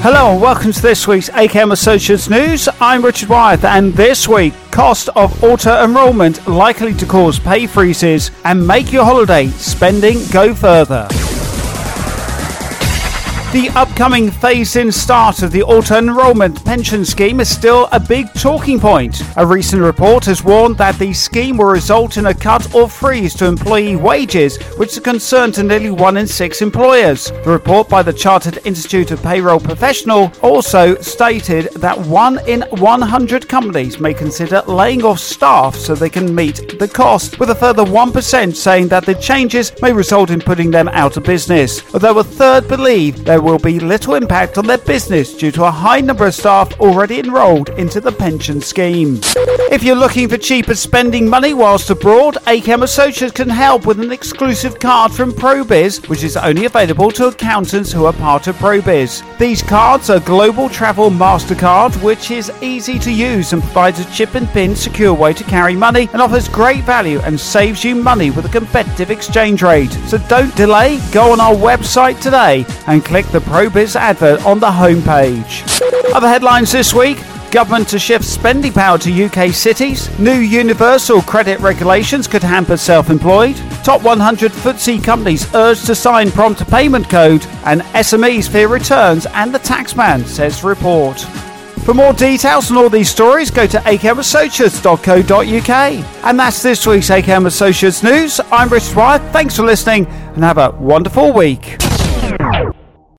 Hello and welcome to this week's AKM Associates News. I'm Richard Wyeth, and this week, cost of auto-enrolment likely to cause pay freezes and make your holiday spending go further. The upcoming phase-in start of the auto-enrolment pension scheme is still a big talking point. A recent report has warned that the scheme will result in a cut or freeze to employee wages, which is a concern to nearly 1 in 6 employers. The report by the Chartered Institute of Payroll Professional also stated that 1 in 100 companies may consider laying off staff so they can meet the cost, with a further 1% saying that the changes may result in putting them out of business, although a third believe there will be little impact on their business due to a high number of staff already enrolled into the pension scheme. If you're looking for cheaper spending money whilst abroad, AKM Associates can help with an exclusive card from ProBiz, which is only available to accountants who are part of ProBiz. These cards are Global Travel MasterCard, which is easy to use and provides a chip and pin secure way to carry money and offers great value and saves you money with a competitive exchange rate. So don't delay, go on our website today and click the ProBiz advert on the homepage. Other headlines this week: government to shift spending power to UK cities. New universal credit regulations could hamper self-employed. Top 100 FTSE companies urged to sign prompt payment code. And SMEs fear returns and the taxman, says report. For more details on all these stories, go to akmassociates.co.uk. And that's this week's AKM Associates News. I'm Richard Wyeth. Thanks for listening and have a wonderful week.